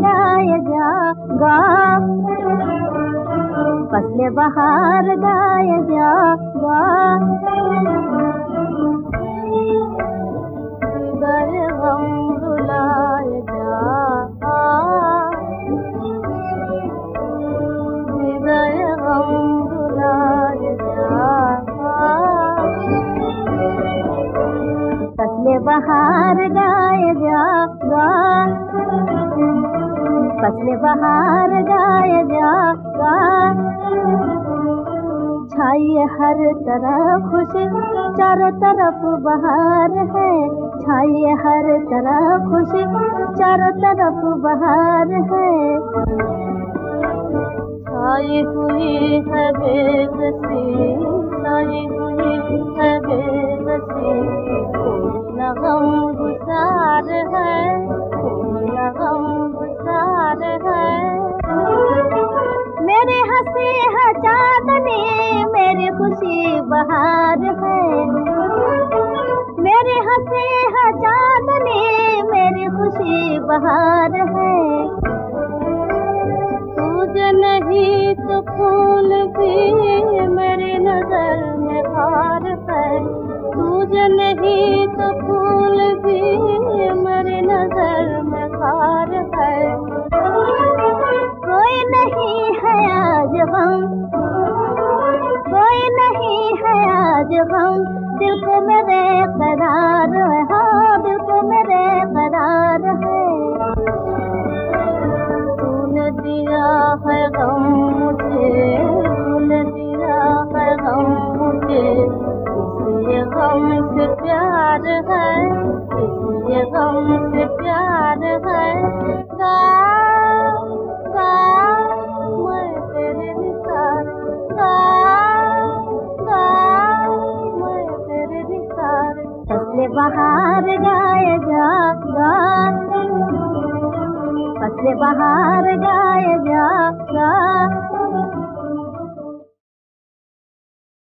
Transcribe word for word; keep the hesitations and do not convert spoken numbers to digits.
गाए जा गा, फसले बहार गाए जा गा। जिगर गम रुलाए जा, जिगर गम रुलाए जा, फसले बहार गाए जा गा, फसले बहार गाए जा गा। छाई हर तरफ खुशी, चारों तरफ बहार है, छाई हर तरफ खुशी, चारों तरफ बहार है। छाई हुई है बेबसी, छाई हुई है बेबसी, कोई न गम गुसार है, कोई न गम गुसार है। मेरी हंसी है चांदनी, मेरी खुशी बहार है, मेरी हंसी है चांदनी, मेरी खुशी बहार है। तुझे नहीं तो फूल भी मेरी नजर में हार है, तुझे नहीं तो फूल भी मेरी नजर में हार है। कोई नहीं है आज गम, कोई नहीं है आज गम, दिल को मेरे करार है, हाँ दिल को मेरे करार है। तूने दिया है गम मुझे, तूने दिया है गम मुझे, इसलिए गम से प्यार है, इसलिए गम से प्यार है। गा गा मैं तेरे निसार, गा गा मैं तेरे निसार। फसले बहार गाए जा गा, फसले बहार